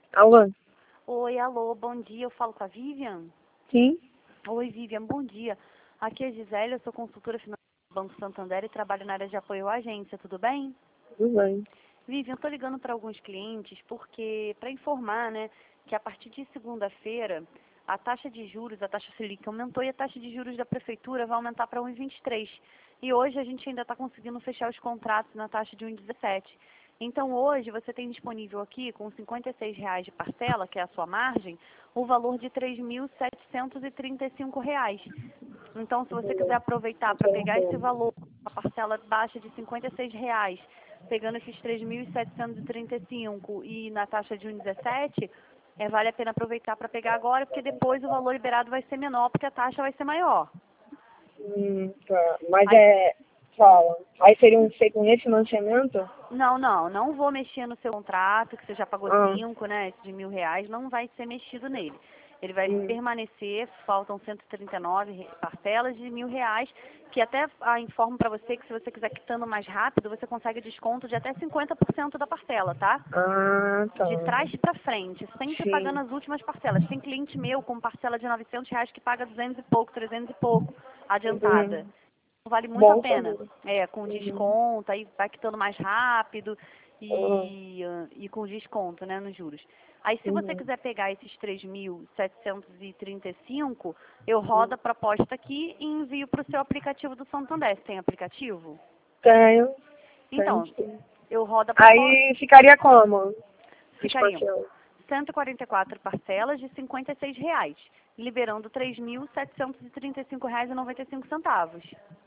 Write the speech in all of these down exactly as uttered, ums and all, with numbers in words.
Alô? Oi, alô, bom dia. Eu falo com a Vivian? Sim? Oi, Vivian, bom dia. Aqui é a Gisele, eu sou consultora financeira do Banco Santander e trabalho na área de apoio à agência, tudo bem? Tudo bem. Vivian, eu estou ligando para alguns clientes porque, para informar, né, que a partir de segunda-feira, a taxa de juros, a taxa Selic aumentou e a taxa de juros da prefeitura vai aumentar para um vírgula vinte e três. E hoje a gente ainda está conseguindo fechar os contratos na taxa de um vírgula dezessete. Então hoje você tem disponível aqui, com cinquenta e seis reais de parcela, que é a sua margem, o valor de três mil setecentos e trinta e cinco reais. Então, se você quiser aproveitar para pegar esse valor, a parcela baixa de cinquenta e seis reais, pegando esses três mil setecentos e trinta e cinco e na taxa de um vírgula dezessete, é, vale a pena aproveitar para pegar agora, porque depois o valor liberado vai ser menor, porque a taxa vai ser maior. Hum, tá. Mas Aí, é. Fala. Aí seria um feito um refinanciamento? não, não, não vou mexer no seu contrato, que você já pagou Ah. cinco, né, esse de mil reais, não vai ser mexido nele. Ele vai Hum. permanecer, faltam cento e trinta e nove parcelas de mil reais, que até ah, informo para você que se você quiser quitando mais rápido, você consegue desconto de até cinquenta por cento da parcela, tá? Ah, tá. De trás para frente, sempre pagando Sim. as últimas parcelas. Tem cliente meu com parcela de novecentos reais que paga duzentos e pouco, trezentos e pouco, adiantada. Uhum. Vale muito a Bom pena. saber. É, com Uhum. desconto, aí vai quitando mais rápido Uhum. e, ah, e com desconto, né, nos juros. Aí se você Uhum. quiser pegar esses três mil setecentos e trinta e cinco, eu rodo a proposta aqui e envio para o seu aplicativo do Santander. Você tem aplicativo? Tenho. Tenho Então, sim. eu rodo a proposta, Aí ficaria como? ficariam Despaciando. cento e quarenta e quatro parcelas de cinquenta e seis reais, liberando três mil setecentos e trinta e cinco reais e noventa e cinco centavos.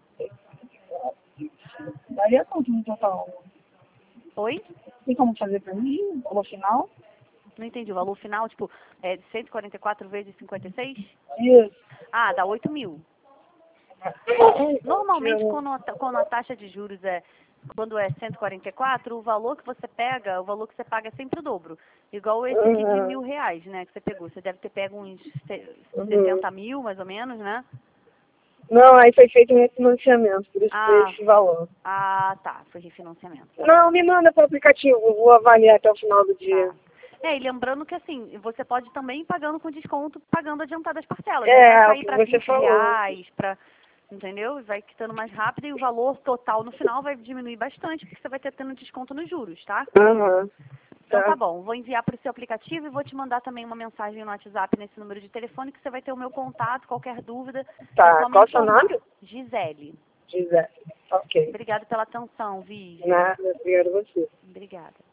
Daria quanto no total? Oi? Tem como fazer pra mim? No final? Não entendi. O valor final, tipo, é de cento e quarenta e quatro vezes cinquenta e seis? Isso. Ah, dá oito mil. Normalmente, Tiro. quando a, ta- quando a taxa de juros é, quando é cento e quarenta e quatro, o valor que você pega, o valor que você paga é sempre o dobro. Igual esse aqui de Uhum. mil reais, né, que você pegou. Você deve ter pego uns se- Uhum. sessenta mil, mais ou menos, né? Não, aí foi feito um refinanciamento, por isso que Ah, esse valor. ah, tá. Foi refinanciamento. Tá bom. Não, me manda pro aplicativo, eu vou avaliar até o final do dia. Tá. É, e lembrando que assim, você pode também ir pagando com desconto, pagando adiantadas parcelas. Aí vai É, o cair que para você vinte falou. reais, para, entendeu? E vai quitando mais rápido e o valor total no final vai diminuir bastante, porque você vai ter tendo desconto nos juros, tá? Aham, Então tá tá. bom, vou enviar para o seu aplicativo e vou te mandar também uma mensagem no WhatsApp nesse número de telefone que você vai ter o meu contato, qualquer dúvida, é Tá, só me qual o seu nome? informar. Gisele. Gisele. Ok. Obrigada pela atenção, Vi. Nada, obrigado a você. Obrigada.